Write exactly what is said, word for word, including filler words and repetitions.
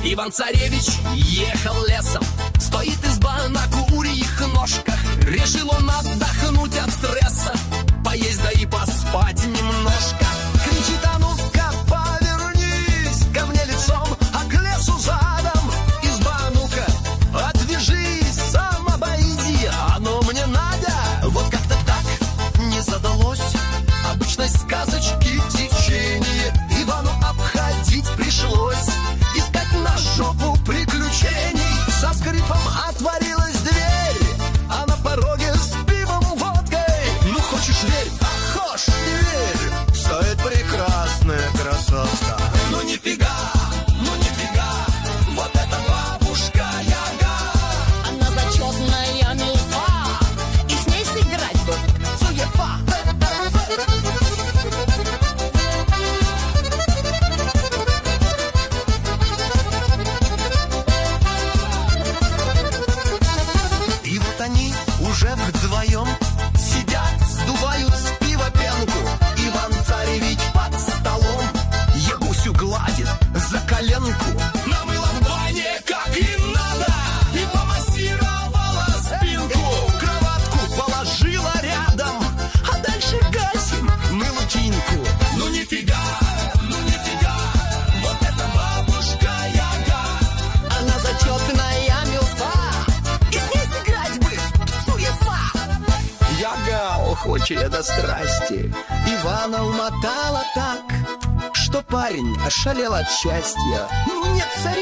Иван-царевич ехал лесом, стоит изба на курьих ножках. Решил он отдохнуть от стресса, поесть да и поспать немножко. Кричит: а ну-ка повернись ко мне лицом, а к лесу задом. Изба, ну-ка отвяжись, сам обойди, оно мне надо. Вот как-то так не задалось обычной сказочки течение. Ивану обходить пришлось, искать на жопу приключений. Со скрипом отворилась дверь, а на пороге с пивом водкой. Ну хочешь верь, а хошь не верь, стоит прекрасная красотка. Ну нифига, ну нифига, вот эта бабушка Яга. Она зачетная милфа, и с ней сыграть бы суефа. И вот они уже вдвоем сидят, сдувают с пива пенку. Иван-царевич под столом Ягусю гладит за коленку. Намыла в бане как и надо и помассировала спинку. Кроватку положила рядом, а дальше гасим мы лучинку. Ну нифига, ну нифига, вот эта бабушка Яга. Она зачетная милфа, и с ней сыграть бы суефа. Яга, охочая до страсти, Ивана умотала так, что парень ошалел от счастья. Нет, царь